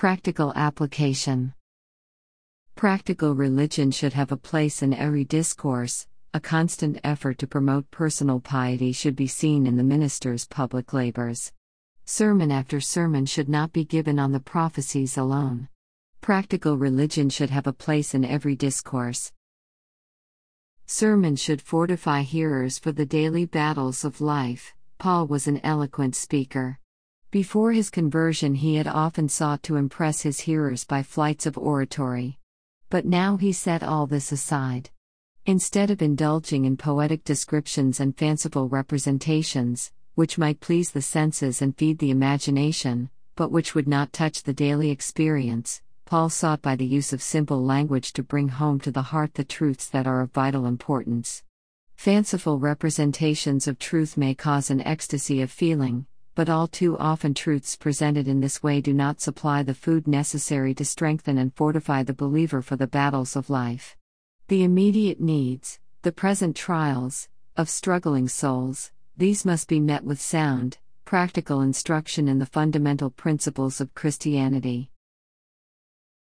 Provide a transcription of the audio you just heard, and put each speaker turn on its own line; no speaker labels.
Practical application. Practical religion should have a place in every discourse. A constant effort to promote personal piety should be seen in the minister's public labors. Sermon after sermon should not be given on the prophecies alone. Practical religion should have a place in every discourse. Sermons should fortify hearers for the daily battles of life. Paul was an eloquent speaker. Before his conversion, he had often sought to impress his hearers by flights of oratory. But now he set all this aside. Instead of indulging in poetic descriptions and fanciful representations, which might please the senses and feed the imagination, but which would not touch the daily experience, Paul sought by the use of simple language to bring home to the heart the truths that are of vital importance. Fanciful representations of truth may cause an ecstasy of feeling, but all too often truths presented in this way do not supply the food necessary to strengthen and fortify the believer for the battles of life. The immediate needs, the present trials, of struggling souls, these must be met with sound, practical instruction in the fundamental principles of Christianity.